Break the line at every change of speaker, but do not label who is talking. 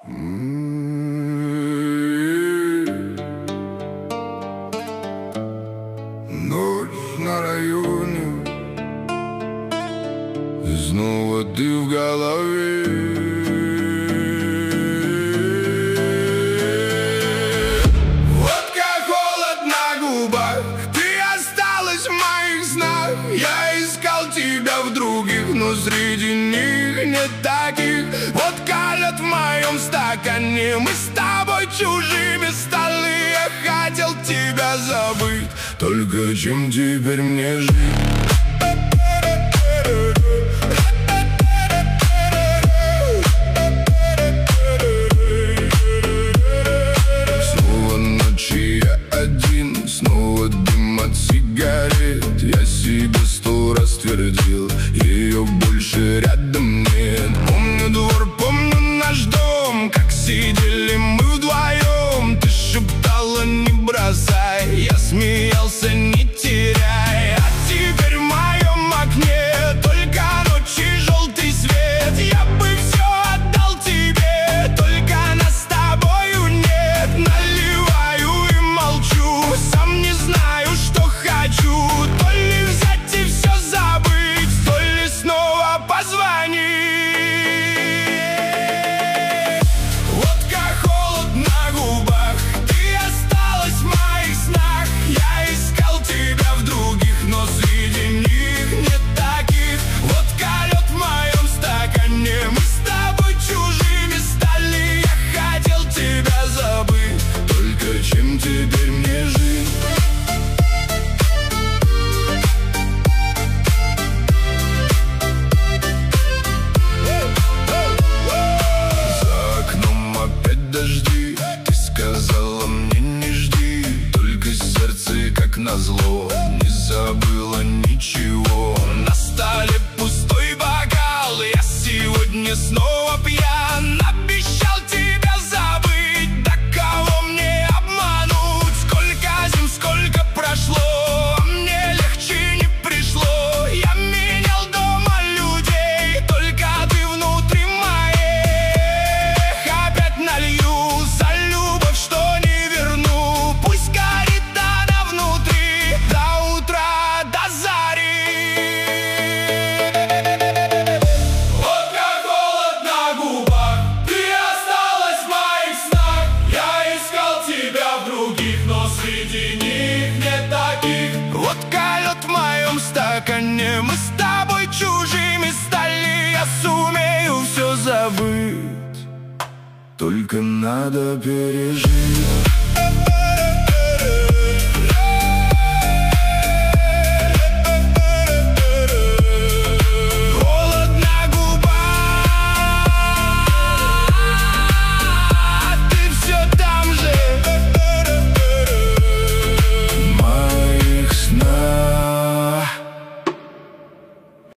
Ночь на районе, и снова ты в голове. Водка, холод на губах, ты осталась в моих снах. Я искал тебя в других, но среди них нет таких. Водка, лед в моем стакане, мы с тобой чужими стали. Я хотел тебя забыть, только чем теперь мне жить? Снова ночи я один, снова дым от сигарет. Я себе 100 раз твердил, ее больше рядом нет. Помню двор, помню наш дом, как сидели мы вдвоем. Ты шептала: не бросай, я смеялся: не теряй. А теперь в моем окне только ночь и желтый свет. Я бы все отдал тебе, только нас с тобою нет. Наливаю и молчу, сам не знаю, что хочу. То ли взять и все забыть, то ли снова позвонить. Водка, холод на губах, ты осталась в моих снах. Я искал тебя в других, но среди них нет таких. Водка, лед в моем стакане, мы с тобой чужими стали. Я хотел тебя забыть, только чем теперь мне жить? За окном опять дожди, ты сказала мне: не жди. Только сердце, как назло, не забыла ничего. На столе пустой бокал, я сегодня снова пьян. Обещал тебя забыть, да кого мне обмануть? Сколько зим, сколько прошло, а мне легче не пришло. Я менял дома людей, только ты внутри моих. Опять налью за любовь, что не верну. Пусть горит она внутри до утра, до зари. Водка, холод на губах, ты осталась в моих снах. Я искал тебя в других, но среди них нет таких. Водка, лед в моем стакане, мы с тобой чужими стали. Я сумею все забыть, только надо пережить.